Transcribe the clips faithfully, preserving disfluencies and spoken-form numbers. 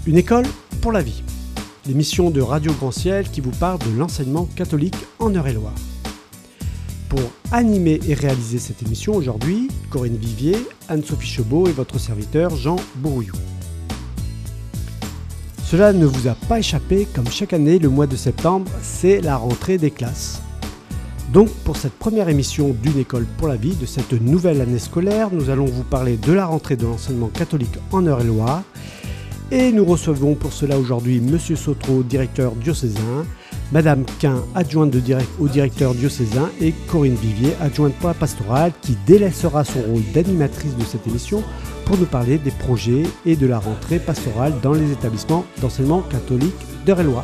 Une école pour la vie, l'émission de Radio Grand Ciel qui vous parle de l'enseignement catholique en Eure-et-Loir. Pour animer et réaliser cette émission aujourd'hui, Corinne Vivier, Anne-Sophie Chebaud et votre serviteur Jean Bourrouillou. Cela ne vous a pas échappé, comme chaque année, le mois de septembre, c'est la rentrée des classes. Donc, pour cette première émission d'une école pour la vie, de cette nouvelle année scolaire, nous allons vous parler de la rentrée de l'enseignement catholique en Eure-et-Loir. Et nous recevons pour cela aujourd'hui Monsieur Sautreau, directeur diocésain, Madame Quin, adjointe de direct, au directeur diocésain, et Corinne Vivier, adjointe pour la pastorale, qui délaissera son rôle d'animatrice de cette émission pour nous parler des projets et de la rentrée pastorale dans les établissements d'enseignement catholique d'Eure-et-Loir.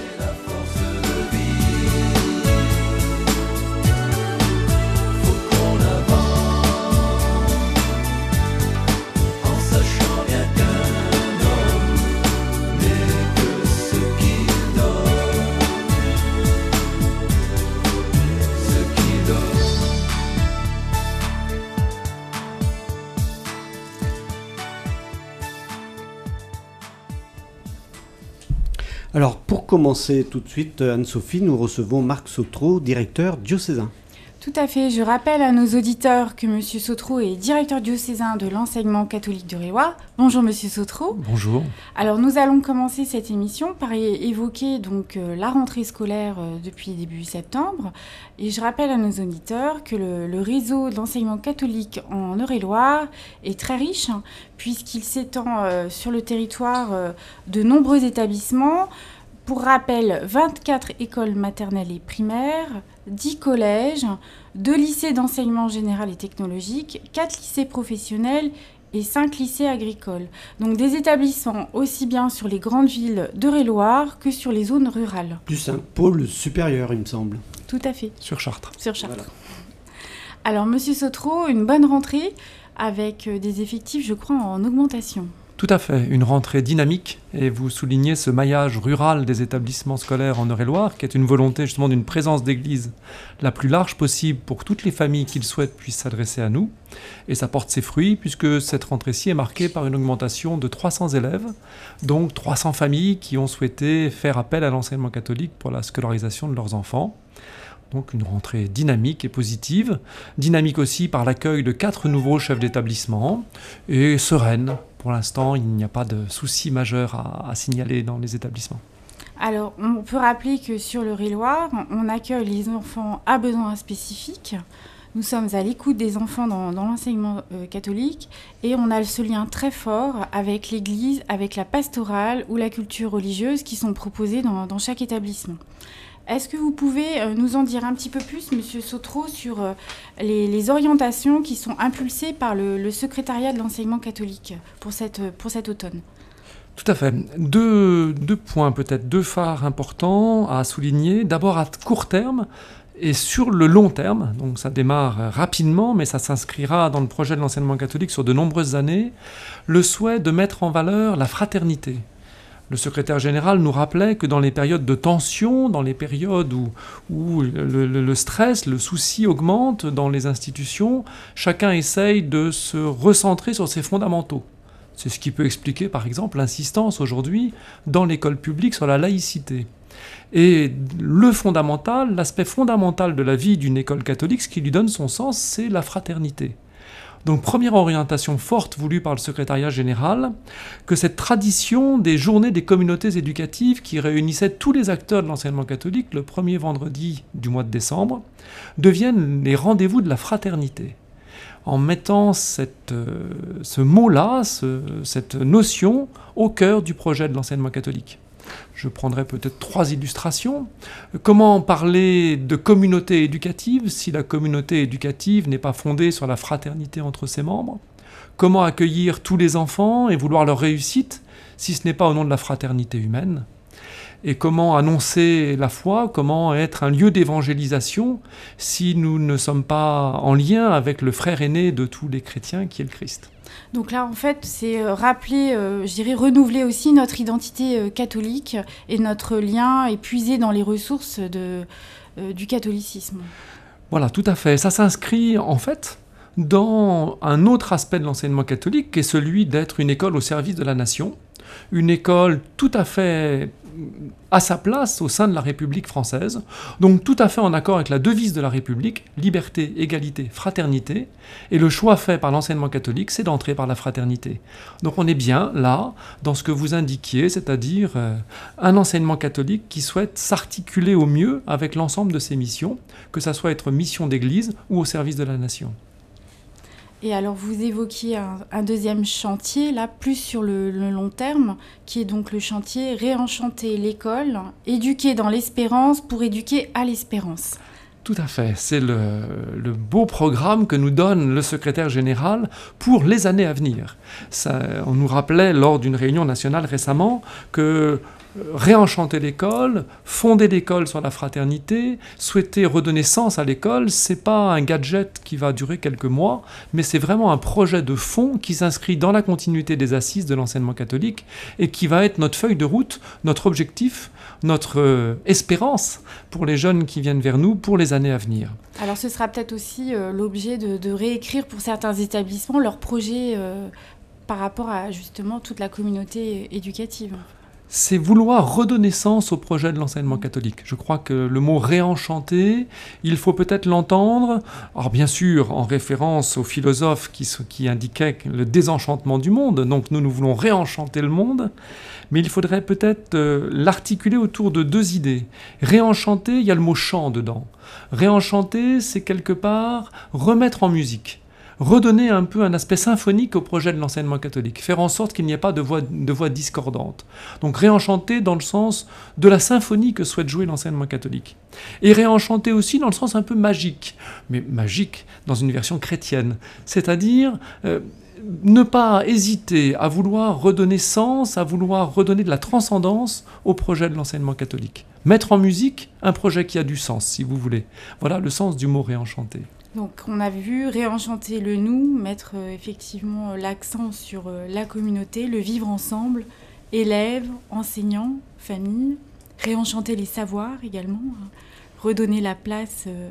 Alors, pour commencer tout de suite, Anne-Sophie, nous recevons Marc Sautreau, directeur diocésain. Tout à fait. Je rappelle à nos auditeurs que M. Sautreau est directeur diocésain de l'enseignement catholique d'Eure-et-Loir. Bonjour M. Sautreau. Bonjour. Alors, nous allons commencer cette émission par é- évoquer donc, euh, la rentrée scolaire euh, depuis début septembre. Et je rappelle à nos auditeurs que le, le réseau de l'enseignement catholique en Eure-et-Loir est très riche, hein, puisqu'il s'étend euh, sur le territoire euh, de nombreux établissements. Pour rappel, vingt-quatre écoles maternelles et primaires, dix collèges, deux lycées d'enseignement général et technologique, quatre lycées professionnels et cinq lycées agricoles. Donc des établissements aussi bien sur les grandes villes d'Eure-et-Loir que sur les zones rurales. Plus un pôle supérieur, il me semble. Tout à fait. Sur Chartres. Sur Chartres. Voilà. Alors, Monsieur Sautreau, une bonne rentrée avec des effectifs, je crois, en augmentation. Tout à fait, une rentrée dynamique, et vous soulignez ce maillage rural des établissements scolaires en Eure-et-Loir, qui est une volonté justement d'une présence d'église la plus large possible pour que toutes les familles qui le souhaitent puissent s'adresser à nous. Et ça porte ses fruits, puisque cette rentrée-ci est marquée par une augmentation de trois cents élèves, donc trois cents familles qui ont souhaité faire appel à l'enseignement catholique pour la scolarisation de leurs enfants. Donc une rentrée dynamique et positive, dynamique aussi par l'accueil de quatre nouveaux chefs d'établissement, et sereine. Pour l'instant, il n'y a pas de soucis majeurs à, à signaler dans les établissements. Alors, on peut rappeler que sur l'Eure-et-Loir, on accueille les enfants à besoins spécifiques. Nous sommes à l'écoute des enfants dans, dans l'enseignement euh, catholique et on a ce lien très fort avec l'Église, avec la pastorale ou la culture religieuse qui sont proposées dans, dans chaque établissement. Est-ce que vous pouvez euh, nous en dire un petit peu plus, Monsieur Sautreau, sur euh, les, les orientations qui sont impulsées par le, le secrétariat de l'enseignement catholique pour, cette, pour cet automne ? Tout à fait. Deux, deux points, peut-être deux phares importants à souligner. D'abord à court terme et sur le long terme. Donc ça démarre rapidement, mais ça s'inscrira dans le projet de l'enseignement catholique sur de nombreuses années. Le souhait de mettre en valeur la fraternité. Le secrétaire général nous rappelait que dans les périodes de tension, dans les périodes où, où le, le, le stress, le souci augmente dans les institutions, chacun essaye de se recentrer sur ses fondamentaux. C'est ce qui peut expliquer, par exemple, l'insistance aujourd'hui dans l'école publique sur la laïcité. Et le fondamental, l'aspect fondamental de la vie d'une école catholique, ce qui lui donne son sens, c'est la fraternité. Donc, première orientation forte voulue par le secrétariat général, que cette tradition des journées des communautés éducatives qui réunissaient tous les acteurs de l'enseignement catholique le premier vendredi du mois de décembre deviennent les rendez-vous de la fraternité. En mettant cette, euh, ce mot-là, ce, cette notion au cœur du projet de l'enseignement catholique. Je prendrai peut-être trois illustrations. Comment parler de communauté éducative si la communauté éducative n'est pas fondée sur la fraternité entre ses membres ? Comment accueillir tous les enfants et vouloir leur réussite si ce n'est pas au nom de la fraternité humaine ? Et comment annoncer la foi ? Comment être un lieu d'évangélisation si nous ne sommes pas en lien avec le frère aîné de tous les chrétiens qui est le Christ ? Donc là, en fait, c'est euh, rappeler, euh, je dirais, renouveler aussi notre identité euh, catholique et notre lien et puiser dans les ressources de, euh, du catholicisme. Voilà, tout à fait. Ça s'inscrit, en fait, dans un autre aspect de l'enseignement catholique, qui est celui d'être une école au service de la nation. une école tout à fait à sa place au sein de la République française, donc tout à fait en accord avec la devise de la République, liberté, égalité, fraternité, et le choix fait par l'enseignement catholique, c'est d'entrer par la fraternité. Donc on est bien là, dans ce que vous indiquiez, c'est-à-dire euh, un enseignement catholique qui souhaite s'articuler au mieux avec l'ensemble de ses missions, que ça soit être mission d'église ou au service de la nation. Et alors, vous évoquiez un, un deuxième chantier, là, plus sur le, le long terme, qui est donc le chantier « Réenchanter l'école, éduquer dans l'espérance pour éduquer à l'espérance ». Tout à fait. C'est le, le beau programme que nous donne le secrétaire général pour les années à venir. Ça, on nous rappelait lors d'une réunion nationale récemment que réenchanter l'école, fonder l'école sur la fraternité, souhaiter redonner sens à l'école, c'est pas un gadget qui va durer quelques mois, mais c'est vraiment un projet de fond qui s'inscrit dans la continuité des assises de l'enseignement catholique et qui va être notre feuille de route, notre objectif, notre euh, espérance pour les jeunes qui viennent vers nous pour les années à venir. Alors ce sera peut-être aussi euh, l'objet de, de réécrire pour certains établissements leurs projets euh, par rapport à justement toute la communauté éducative. C'est vouloir redonner sens au projet de l'enseignement catholique. Je crois que le mot « réenchanter », il faut peut-être l'entendre, alors bien sûr en référence aux philosophes qui, qui indiquaient le désenchantement du monde, donc nous, nous voulons réenchanter le monde, mais il faudrait peut-être euh, l'articuler autour de deux idées. Réenchanter, il y a le mot « chant » dedans. Réenchanter, c'est quelque part remettre en musique. Redonner un peu un aspect symphonique au projet de l'enseignement catholique, faire en sorte qu'il n'y ait pas de voix, de voix discordantes. Donc réenchanter dans le sens de la symphonie que souhaite jouer l'enseignement catholique. Et réenchanter aussi dans le sens un peu magique, mais magique dans une version chrétienne, c'est-à-dire euh, ne pas hésiter à vouloir redonner sens, à vouloir redonner de la transcendance au projet de l'enseignement catholique. Mettre en musique un projet qui a du sens, si vous voulez. Voilà le sens du mot réenchanter. Donc on a vu réenchanter le nous, mettre euh, effectivement euh, l'accent sur euh, la communauté, le vivre ensemble, élèves, enseignants, famille, réenchanter les savoirs également, hein, redonner la place euh,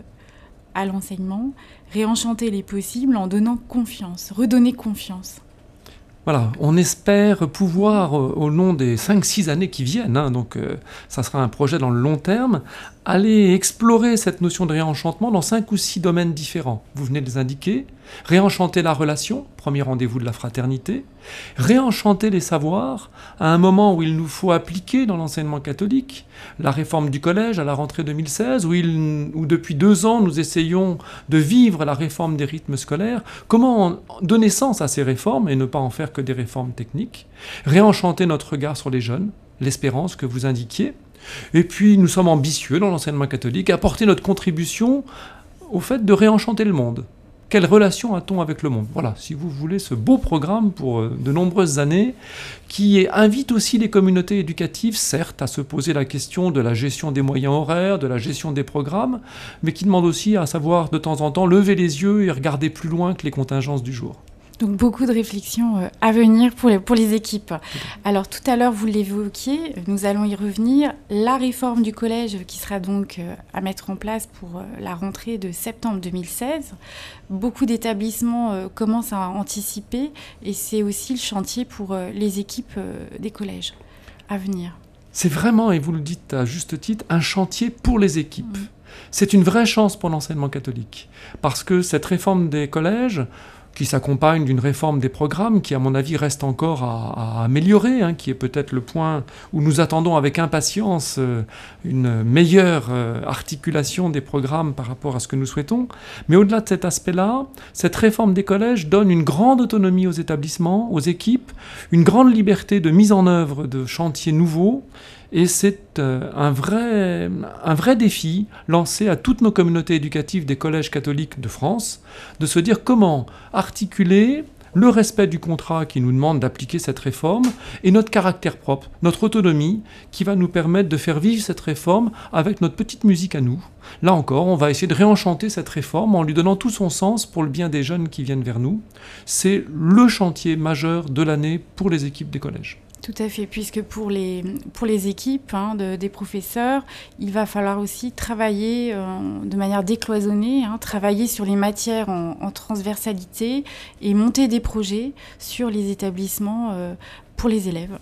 à l'enseignement, réenchanter les possibles en donnant confiance, redonner confiance. Voilà, on espère pouvoir, euh, au long des cinq six années qui viennent, hein, donc euh, ça sera un projet dans le long terme, aller explorer cette notion de réenchantement dans cinq ou six domaines différents. Vous venez de les indiquer. Réenchanter la relation, premier rendez-vous de la fraternité. Réenchanter les savoirs, à un moment où il nous faut appliquer dans l'enseignement catholique la réforme du collège à la rentrée deux mille seize, où, il, où depuis deux ans nous essayons de vivre la réforme des rythmes scolaires. Comment donner sens à ces réformes et ne pas en faire que des réformes techniques. Réenchanter notre regard sur les jeunes, l'espérance que vous indiquiez. Et puis nous sommes ambitieux dans l'enseignement catholique, apporter notre contribution au fait de réenchanter le monde. Quelle relation a-t-on avec le monde? Voilà, si vous voulez, ce beau programme pour de nombreuses années qui invite aussi les communautés éducatives, certes, à se poser la question de la gestion des moyens horaires, de la gestion des programmes, mais qui demande aussi à savoir de temps en temps lever les yeux et regarder plus loin que les contingences du jour. Donc beaucoup de réflexions euh, à venir pour les, pour les équipes. Alors tout à l'heure, vous l'évoquiez, nous allons y revenir. La réforme du collège qui sera donc euh, à mettre en place pour euh, la rentrée de septembre deux mille seize. Beaucoup d'établissements euh, commencent à anticiper et c'est aussi le chantier pour euh, les équipes euh, des collèges à venir. C'est vraiment, et vous le dites à juste titre, un chantier pour les équipes. Mmh. C'est une vraie chance pour l'enseignement catholique parce que cette réforme des collèges qui s'accompagne d'une réforme des programmes qui, à mon avis, reste encore à, à améliorer, hein, qui est peut-être le point où nous attendons avec impatience euh, une meilleure euh, articulation des programmes par rapport à ce que nous souhaitons. Mais au-delà de cet aspect-là, cette réforme des collèges donne une grande autonomie aux établissements, aux équipes, une grande liberté de mise en œuvre de chantiers nouveaux. Et c'est euh, un, vrai, un vrai défi lancé à toutes nos communautés éducatives des collèges catholiques de France, de se dire comment articuler le respect du contrat qui nous demande d'appliquer cette réforme et notre caractère propre, notre autonomie qui va nous permettre de faire vivre cette réforme avec notre petite musique à nous. Là encore, on va essayer de réenchanter cette réforme en lui donnant tout son sens pour le bien des jeunes qui viennent vers nous. C'est le chantier majeur de l'année pour les équipes des collèges. Tout à fait, puisque pour les, pour les équipes hein, de, des professeurs, il va falloir aussi travailler euh, de manière décloisonnée, hein, travailler sur les matières en, en transversalité et monter des projets sur les établissements euh, pour les élèves.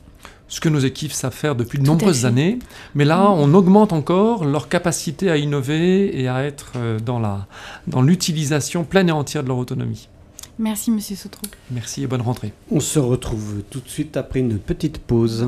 ce que nos équipes savent faire depuis de nombreuses années. Mais là, mmh. on augmente encore leur capacité à innover et à être dans, la, dans l'utilisation pleine et entière de leur autonomie. Merci, Monsieur Sautreau. Merci et bonne rentrée. On se retrouve tout de suite après une petite pause.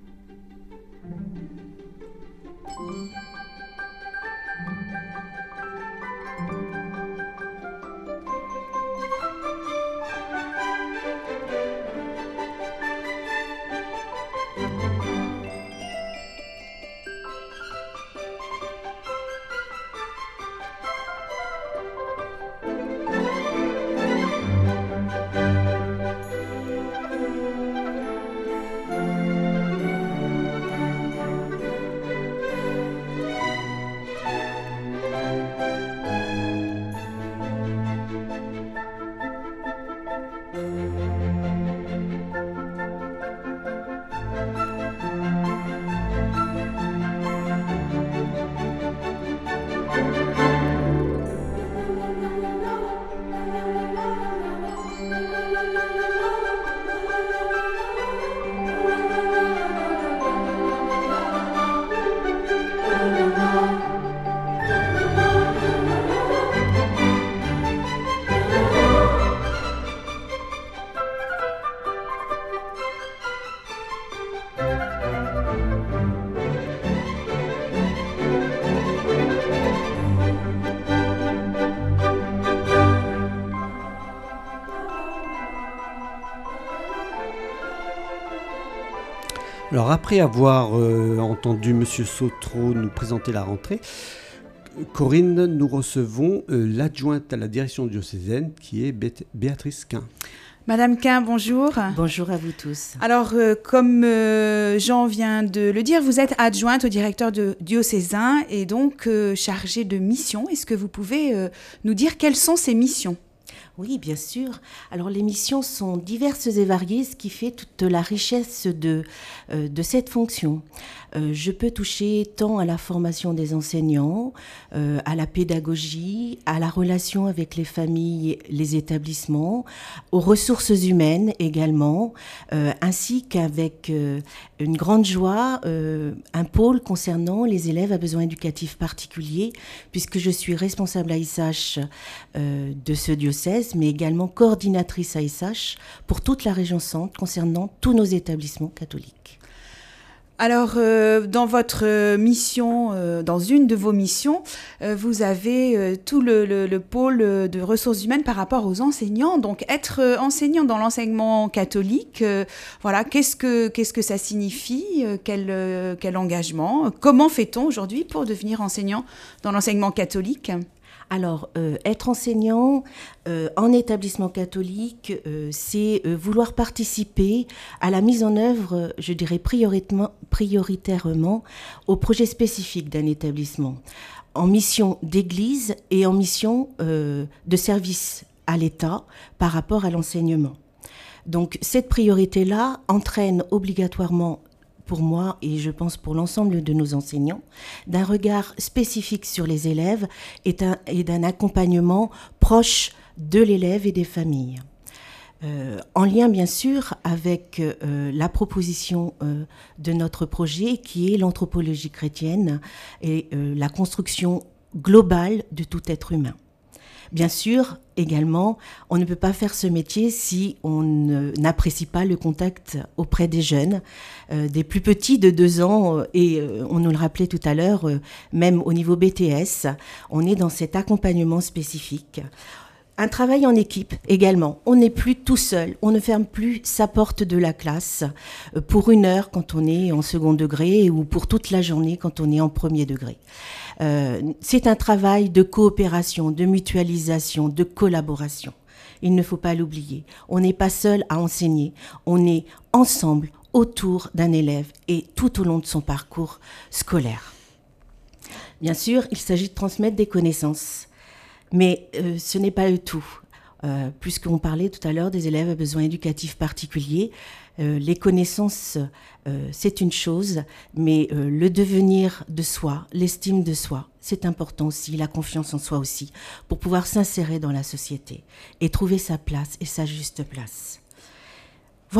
Alors après avoir euh, entendu Monsieur Sautreau nous présenter la rentrée, Corinne, nous recevons euh, l'adjointe à la direction diocésaine qui est Bé- Béatrice Quin. Madame Quin, bonjour. Bonjour à vous tous. Alors, euh, comme euh, Jean vient de le dire, vous êtes adjointe au directeur de diocésain et donc euh, chargée de mission. Est-ce que vous pouvez euh, nous dire quelles sont ces missions ? Oui, bien sûr. Alors, les missions sont diverses et variées, ce qui fait toute la richesse de, euh, de cette fonction. Euh, je peux toucher tant à la formation des enseignants, euh, à la pédagogie, à la relation avec les familles, les établissements, aux ressources humaines également, euh, ainsi qu'avec euh, une grande joie, euh, un pôle concernant les élèves à besoins éducatifs particuliers, puisque je suis responsable A S H euh, de ce diocèse, mais également coordinatrice A S H pour toute la région centre concernant tous nos établissements catholiques. Alors, euh, dans votre mission, euh, dans une de vos missions, euh, vous avez euh, tout le, le, le pôle de ressources humaines par rapport aux enseignants. Donc, être euh, enseignant dans l'enseignement catholique, euh, voilà, qu'est-ce que, qu'est-ce que ça signifie, euh, quel, euh, quel engagement ? Comment fait-on aujourd'hui pour devenir enseignant dans l'enseignement catholique ? Alors, euh, être enseignant euh, en établissement catholique, euh, c'est euh, vouloir participer à la mise en œuvre, je dirais prioritairement, prioritairement au projet spécifique d'un établissement, en mission d'église et en mission euh, de service à l'État par rapport à l'enseignement. Donc, cette priorité-là entraîne obligatoirement pour moi et je pense pour l'ensemble de nos enseignants, d'un regard spécifique sur les élèves et, un, et d'un accompagnement proche de l'élève et des familles. Euh, en lien bien sûr avec euh, la proposition euh, de notre projet qui est l'anthropologie chrétienne et euh, la construction globale de tout être humain. Bien sûr, également, on ne peut pas faire ce métier si on n'apprécie pas le contact auprès des jeunes, euh, des plus petits de deux ans, et euh, on nous le rappelait tout à l'heure, euh, même au niveau B T S, on est dans cet accompagnement spécifique. Un travail en équipe également. On n'est plus tout seul. On ne ferme plus sa porte de la classe pour une heure quand on est en second degré ou pour toute la journée quand on est en premier degré. Euh, c'est un travail de coopération, de mutualisation, de collaboration. Il ne faut pas l'oublier. On n'est pas seul à enseigner. On est ensemble autour d'un élève et tout au long de son parcours scolaire. Bien sûr, il s'agit de transmettre des connaissances. Mais euh, ce n'est pas le tout. Euh, puisqu'on parlait tout à l'heure des élèves à besoins éducatifs particuliers, euh, les connaissances, euh, c'est une chose, mais euh, le devenir de soi, l'estime de soi, c'est important aussi, la confiance en soi aussi, pour pouvoir s'insérer dans la société et trouver sa place et sa juste place. Voilà,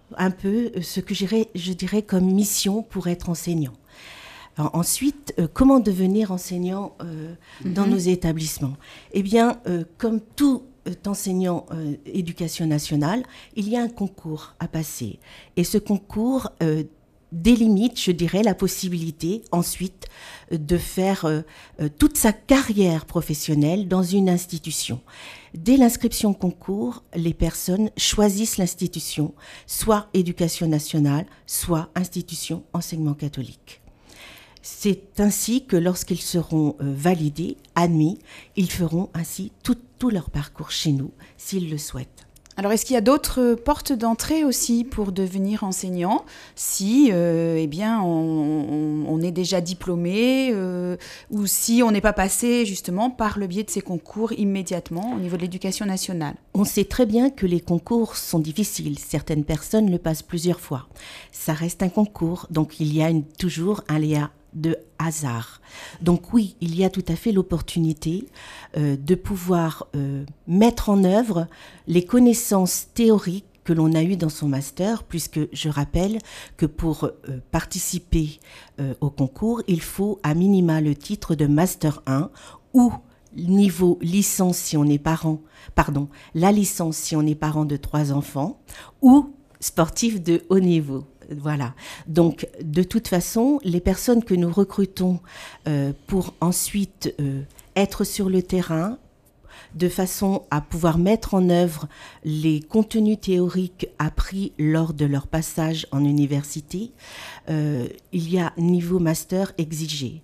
un peu ce que je dirais, je dirais comme mission pour être enseignant. Alors ensuite, euh, comment devenir enseignant euh, mm-hmm. dans nos établissements ? Eh bien, euh, comme tout euh, enseignant euh, éducation nationale, il y a un concours à passer. Et ce concours euh, délimite, je dirais, la possibilité ensuite euh, de faire euh, euh, toute sa carrière professionnelle dans une institution. Dès l'inscription au concours, les personnes choisissent l'institution, soit éducation nationale, soit institution enseignement catholique. C'est ainsi que lorsqu'ils seront euh, validés, admis, ils feront ainsi tout, tout leur parcours chez nous, s'ils le souhaitent. Alors, est-ce qu'il y a d'autres portes d'entrée aussi pour devenir enseignant, si euh, eh bien, on, on, on est déjà diplômé euh, ou si on n'est pas passé justement par le biais de ces concours immédiatement au niveau de l'éducation nationale ? On sait très bien que les concours sont difficiles. Certaines personnes le passent plusieurs fois. Ça reste un concours, donc il y a une, toujours un lien de hasard. Donc oui, il y a tout à fait l'opportunité euh, de pouvoir euh, mettre en œuvre les connaissances théoriques que l'on a eues dans son master, puisque je rappelle que pour euh, participer euh, au concours, il faut à minima le titre de Master un ou niveau licence si on est parent, pardon, la licence si on est parent de trois enfants, ou sportif de haut niveau. Voilà. Donc, de toute façon, les personnes que nous recrutons euh, pour ensuite euh, être sur le terrain, de façon à pouvoir mettre en œuvre les contenus théoriques appris lors de leur passage en université, euh, il y a niveau master exigé.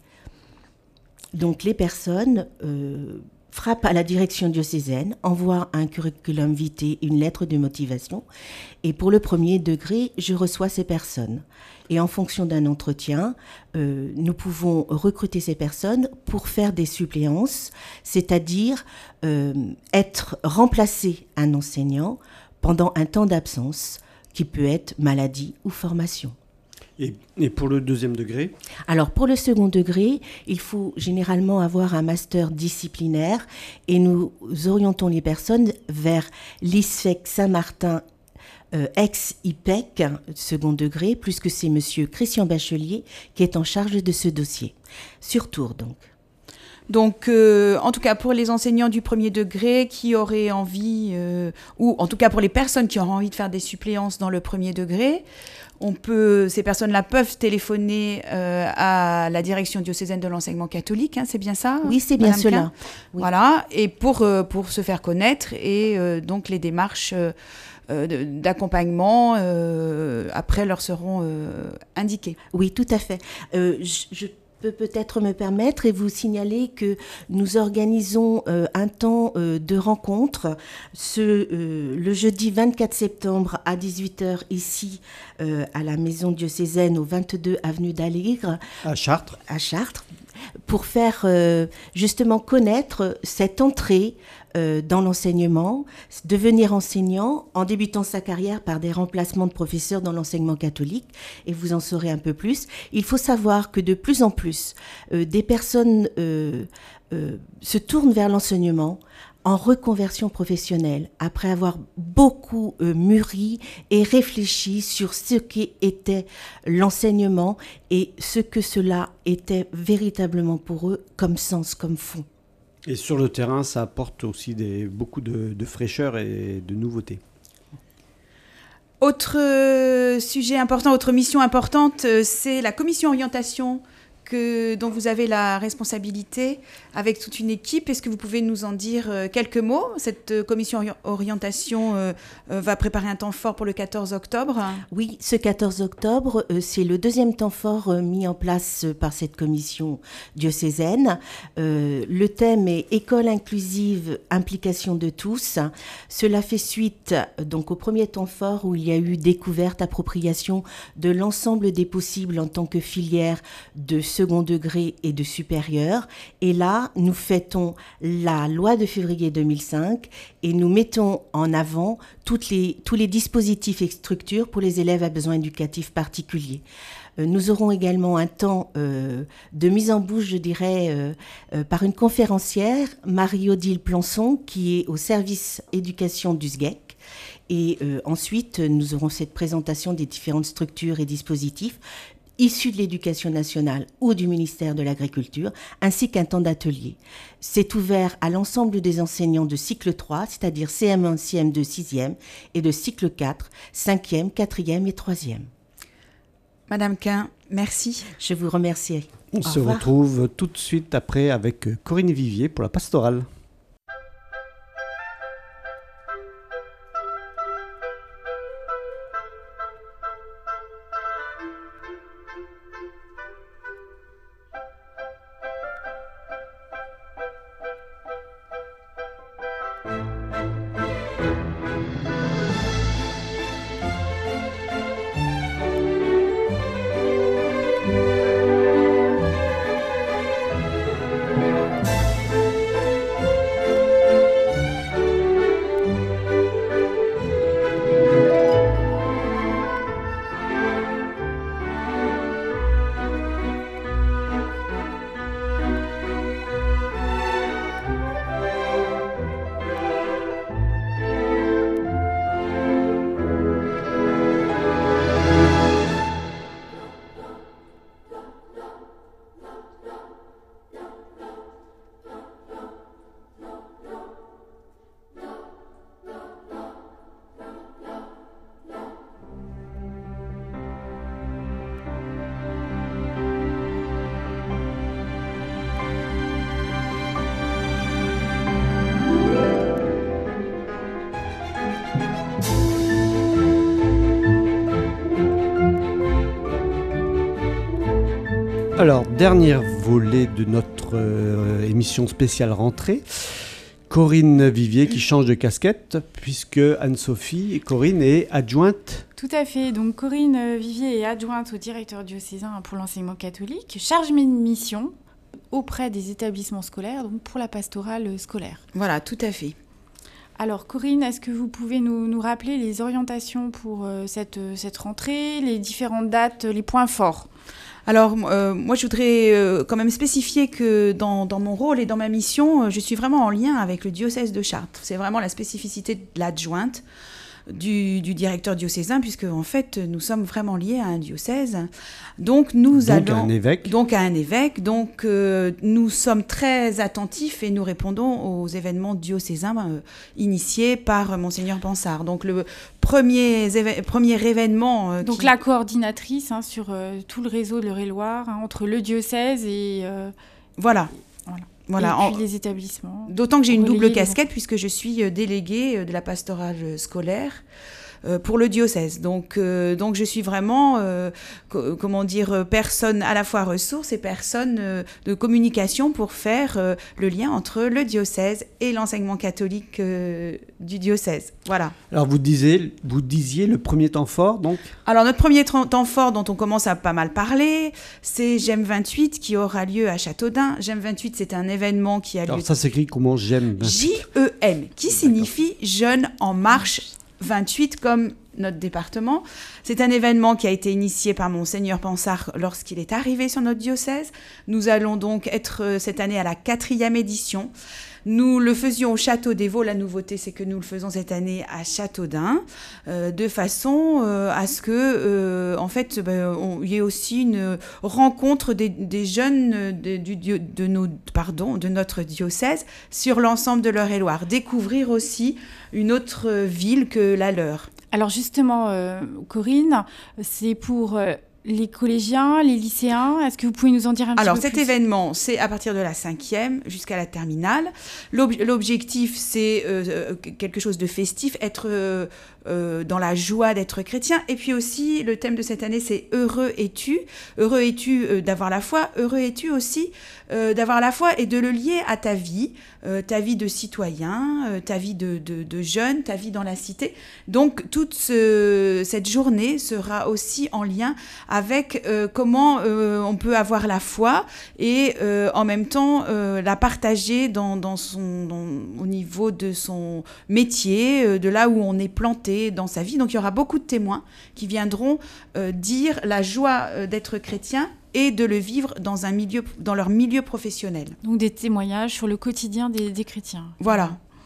Donc, les personnes euh, frappent à la direction diocésaine, envoient un curriculum vitae, une lettre de motivation. Et pour le premier degré, je reçois ces personnes. Et en fonction d'un entretien, euh, nous pouvons recruter ces personnes pour faire des suppléances, c'est-à-dire euh, être remplacé un enseignant pendant un temps d'absence, qui peut être maladie ou formation. Et, et pour le deuxième degré ? Alors, pour le second degré, il faut généralement avoir un master disciplinaire et nous orientons les personnes vers l'I S F E C Saint-Martin, euh, ex-I P E C, second degré, puisque c'est monsieur Christian Bachelier qui est en charge de ce dossier. Sur Tours, donc. Donc, euh, en tout cas, pour les enseignants du premier degré qui auraient envie, euh, ou en tout cas pour les personnes qui auraient envie de faire des suppléances dans le premier degré, on peut, ces personnes-là peuvent téléphoner euh, à la direction diocésaine de l'enseignement catholique, hein, c'est bien ça ? Oui, c'est bien cela. Oui. Voilà, et pour, euh, pour se faire connaître, et euh, donc les démarches euh, euh, d'accompagnement euh, après leur seront euh, indiquées. Oui, tout à fait. Euh, je, je peux peut-être me permettre et vous signaler que nous organisons euh, un temps euh, de rencontre ce, euh, le jeudi vingt-quatre septembre à dix-huit heures ici euh, à la maison diocésaine au vingt-deux avenue d'Aligre à Chartres. À Chartres, pour faire euh, justement connaître cette entrée euh, dans l'enseignement, devenir enseignant en débutant sa carrière par des remplacements de professeurs dans l'enseignement catholique, et vous en saurez un peu plus. Il faut savoir que de plus en plus, euh, des personnes euh, euh, se tournent vers l'enseignement en reconversion professionnelle, après avoir beaucoup euh, mûri et réfléchi sur ce qu'était l'enseignement et ce que cela était véritablement pour eux comme sens, comme fond. Et sur le terrain, ça apporte aussi des, beaucoup de, de fraîcheur et de nouveautés. Autre euh, sujet important, autre mission importante, euh, c'est la commission orientation que, dont vous avez la responsabilité avec toute une équipe. Est-ce que vous pouvez nous en dire euh, quelques mots ? Cette euh, commission ori- orientation euh, euh, va préparer un temps fort pour le quatorze octobre. Oui, ce quatorze octobre, euh, c'est le deuxième temps fort euh, mis en place euh, par cette commission diocésaine. Euh, le thème est École inclusive, implication de tous. Cela fait suite euh, donc au premier temps fort où il y a eu découverte, appropriation de l'ensemble des possibles en tant que filière de second degré et de supérieur. Et là, nous fêtons la loi de février deux mille cinq et nous mettons en avant toutes les, tous les dispositifs et structures pour les élèves à besoins éducatifs particuliers. Euh, nous aurons également un temps euh, de mise en bouche, je dirais, euh, euh, par une conférencière, Marie-Odile Plançon, qui est au service éducation du S G E C. Et euh, ensuite, nous aurons cette présentation des différentes structures et dispositifs issus de l'éducation nationale ou du ministère de l'Agriculture, ainsi qu'un temps d'atelier. C'est ouvert à l'ensemble des enseignants de cycle trois, c'est-à-dire C M un, C M deux, sixième, et de cycle quatre, cinquième, quatrième et troisième. Madame Quin, merci. Je vous remercie. On Au se revoir. retrouve tout de suite après avec Corinne Vivier pour la pastorale. Alors, dernier volet de notre euh, émission spéciale rentrée. Corinne Vivier qui change de casquette puisque Anne-Sophie et Corinne est adjointe. Tout à fait. Donc Corinne Vivier est adjointe au directeur diocésain pour l'enseignement catholique, charge de mission auprès des établissements scolaires, donc pour la pastorale scolaire. Voilà, tout à fait. Alors Corinne, est-ce que vous pouvez nous, nous rappeler les orientations pour euh, cette, cette rentrée, les différentes dates, les points forts ? Alors, euh, moi, je voudrais euh, quand même spécifier que dans, dans mon rôle et dans ma mission, euh, je suis vraiment en lien avec le diocèse de Chartres. C'est vraiment la spécificité de l'adjointe du, du directeur diocésain, puisque en fait, nous sommes vraiment liés à un diocèse. Donc, nous donc allons... à un évêque. Donc, à un évêque. Donc, euh, nous sommes très attentifs et nous répondons aux événements diocésains euh, initiés par Monseigneur Pansard. Donc, le premier, éve- premier événement... Euh, Donc, qui... la coordinatrice hein, sur euh, tout le réseau de l'Eure-et-Loire, hein, entre le diocèse et... Euh... Voilà. Voilà. Voilà, et puis en... les établissements. D'autant que j'ai une double relayés, casquette puisque je suis déléguée de la pastorale scolaire euh, pour le diocèse. Donc, euh, donc je suis vraiment, euh, co- comment dire, personne à la fois ressource et personne euh, de communication pour faire euh, le lien entre le diocèse et l'enseignement catholique euh, du diocèse. Voilà. Alors vous disiez, vous disiez le premier temps fort, donc. Alors notre premier tra- temps fort dont on commence à pas mal parler, c'est J'aime vingt-huit qui aura lieu à Châteaudun. J'aime vingt-huit, c'est un événement qui a lieu... Alors ça s'écrit comment J'aime vingt-huit. J E M, qui signifie Jeunes en marche vingt-huit, comme notre département. C'est un événement qui a été initié par Monseigneur Pansard lorsqu'il est arrivé sur notre diocèse. Nous allons donc être euh, cette année à la quatrième édition. Nous le faisions au Château des Vaux. La nouveauté, c'est que nous le faisons cette année à Châteaudun, euh, de façon euh, à ce que, euh, en fait, ben, on, il y ait aussi une rencontre des, des jeunes de, du, de, nos, pardon, de notre diocèse sur l'ensemble de l'Eure-et-Loire. Découvrir aussi une autre ville que la leur. Alors justement, euh, Corinne, c'est pour... Euh... les collégiens, les lycéens, est-ce que vous pouvez nous en dire un Alors, petit peu plus ? Alors, cet événement, c'est à partir de la cinquième jusqu'à la terminale. L'ob- l'objectif, c'est euh, quelque chose de festif, être euh, euh, dans la joie d'être chrétien. Et puis aussi, le thème de cette année, c'est « Heureux es-tu ». Heureux es-tu euh, d'avoir la foi. Heureux es-tu aussi euh, d'avoir la foi et de le lier à ta vie, euh, ta vie de citoyen, euh, ta vie de, de, de jeune, ta vie dans la cité. Donc, toute ce, cette journée sera aussi en lien avec euh, comment euh, on peut avoir la foi et euh, en même temps euh, la partager dans, dans son, dans, au niveau de son métier, euh, de là où on est planté dans sa vie. Donc il y aura beaucoup de témoins qui viendront euh, dire la joie euh, d'être chrétien et de le vivre dans, un milieu, dans leur milieu professionnel. Donc des témoignages sur le quotidien des, des chrétiens. Voilà.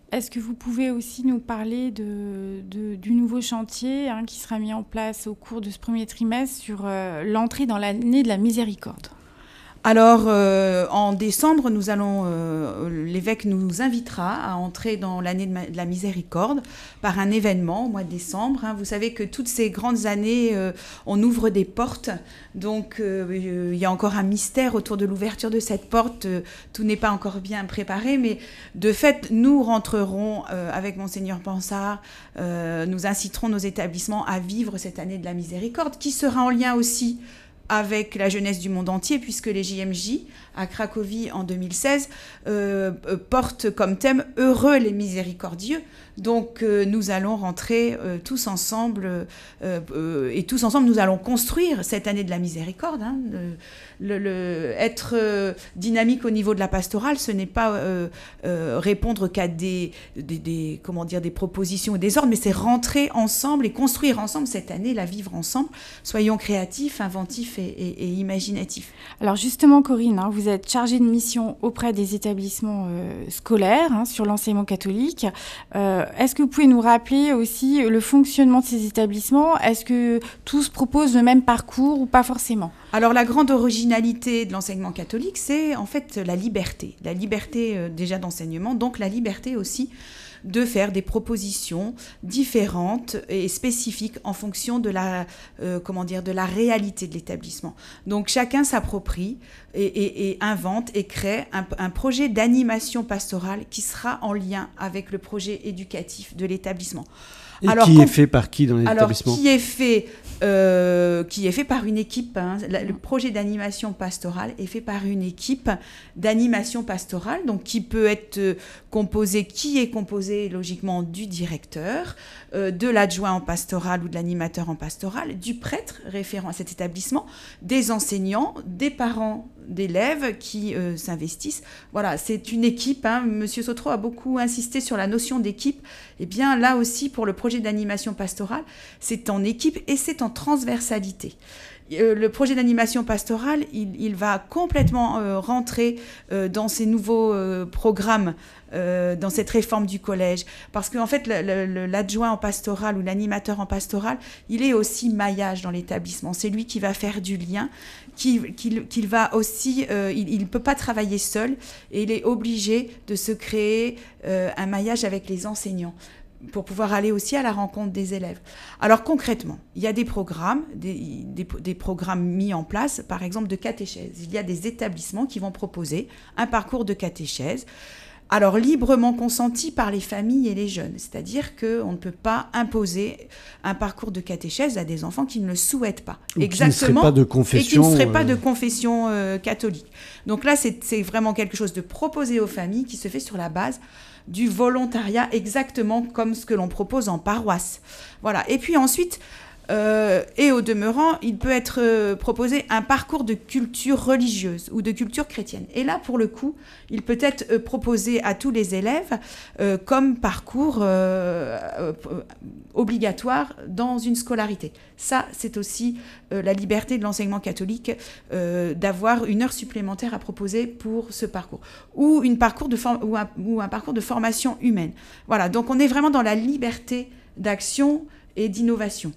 Est-ce que vous pouvez aussi nous parler de, de, du nouveau chantier hein, qui sera mis en place au cours de ce premier trimestre sur euh, l'entrée dans l'année de la miséricorde ? Alors, euh, en décembre, nous allons, euh, l'évêque nous invitera à entrer dans l'année de, ma- de la miséricorde par un événement au mois de décembre. Hein. Vous savez que toutes ces grandes années, euh, on ouvre des portes. Donc, euh, il y a encore un mystère autour de l'ouverture de cette porte. Euh, tout n'est pas encore bien préparé. Mais de fait, nous rentrerons euh, avec Monseigneur Pansard. Euh, nous inciterons nos établissements à vivre cette année de la miséricorde qui sera en lien aussi avec la jeunesse du monde entier, puisque les J M J à Cracovie en deux mille seize euh, euh, portent comme thème « Heureux les miséricordieux ». Donc euh, nous allons rentrer euh, tous ensemble, euh, euh, et tous ensemble nous allons construire cette année de la miséricorde. Hein. Le, le, être euh, dynamique au niveau de la pastorale, ce n'est pas euh, euh, répondre qu'à des, des, des, comment dire, des propositions ou des ordres, mais c'est rentrer ensemble et construire ensemble cette année, la vivre ensemble. Soyons créatifs, inventifs et, et, et imaginatifs. Alors justement, Corinne, hein, vous êtes chargée de mission auprès des établissements euh, scolaires hein, sur l'enseignement catholique. Euh, est-ce que vous pouvez nous rappeler aussi le fonctionnement de ces établissements ? Est-ce que tous proposent le même parcours ou pas forcément ? Alors la grande originalité de l'enseignement catholique, c'est en fait la liberté. La liberté euh, déjà d'enseignement, donc la liberté aussi de faire des propositions différentes et spécifiques en fonction de la, euh, comment dire, de la réalité de l'établissement. Donc chacun s'approprie et, et, et invente et crée un, un projet d'animation pastorale qui sera en lien avec le projet éducatif de l'établissement. Et alors, qui est fait par qui dans les alors, établissements ? qui est fait, euh, qui est fait par une équipe. Hein. Le projet d'animation pastorale est fait par une équipe d'animation pastorale, donc qui peut être euh, composée, qui est composée logiquement du directeur, euh, de l'adjoint en pastoral ou de l'animateur en pastoral, du prêtre référent à cet établissement, des enseignants, des parents d'élèves qui euh, s'investissent. Voilà, c'est une équipe. Hein. Monsieur Sautreau a beaucoup insisté sur la notion d'équipe. Eh bien, là aussi, pour le projet d'animation pastorale, c'est en équipe et c'est en transversalité. Euh, le projet d'animation pastorale, il, il va complètement euh, rentrer euh, dans ces nouveaux euh, programmes, euh, dans cette réforme du collège. Parce qu'en fait, le, le, l'adjoint en pastoral ou l'animateur en pastoral, il est aussi maillage dans l'établissement. C'est lui qui va faire du lien, qui, qui, qui va aussi... Euh, il ne peut pas travailler seul et il est obligé de se créer euh, un maillage avec les enseignants pour pouvoir aller aussi à la rencontre des élèves. Alors concrètement, il y a des programmes, des, des, des programmes mis en place, par exemple de catéchèse. Il y a des établissements qui vont proposer un parcours de catéchèse, alors librement consenti par les familles et les jeunes. C'est-à-dire qu'on ne peut pas imposer un parcours de catéchèse à des enfants qui ne le souhaitent pas. Ou Exactement. Qui ne seraient pas de confession, et qui ne seraient euh... pas de confession euh, catholique. Donc là, c'est, c'est vraiment quelque chose de proposé aux familles qui se fait sur la base du volontariat, exactement comme ce que l'on propose en paroisse. Voilà. Et puis ensuite, euh, et au demeurant, il peut être euh, proposé un parcours de culture religieuse ou de culture chrétienne. Et là, pour le coup, il peut être euh, proposé à tous les élèves euh, comme parcours euh, euh, obligatoire dans une scolarité. Ça, c'est aussi euh, la liberté de l'enseignement catholique euh, d'avoir une heure supplémentaire à proposer pour ce parcours. Ou, une parcours de for- ou, un, ou un parcours de formation humaine. Voilà, donc on est vraiment dans la liberté d'action et d'innovation.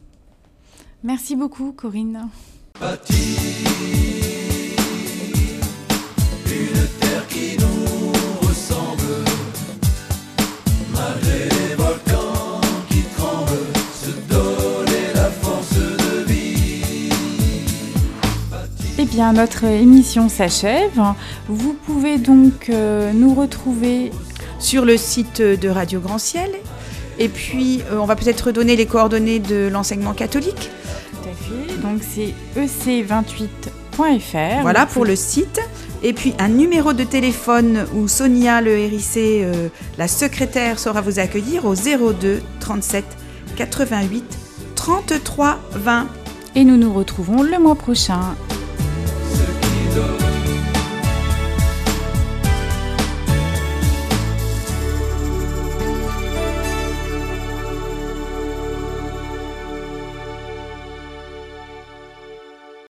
Merci beaucoup, Corinne. Bâti, une terre qui nous ressemble, malgré les volcans qui tremblent, se donner la force de vie. Bâti. Eh bien, notre émission s'achève. Vous pouvez donc euh, nous retrouver sur le site de Radio Grand Ciel. Et puis, euh, on va peut-être redonner les coordonnées de l'enseignement catholique. Tout à fait. Donc, c'est e c vingt-huit point f r. Voilà pour le site. Et puis, un numéro de téléphone où Sonia, le R I C, euh, la secrétaire, saura vous accueillir au zéro deux trente-sept quatre-vingt-huit trente-trois vingt. Et nous nous retrouvons le mois prochain. Ce qui donne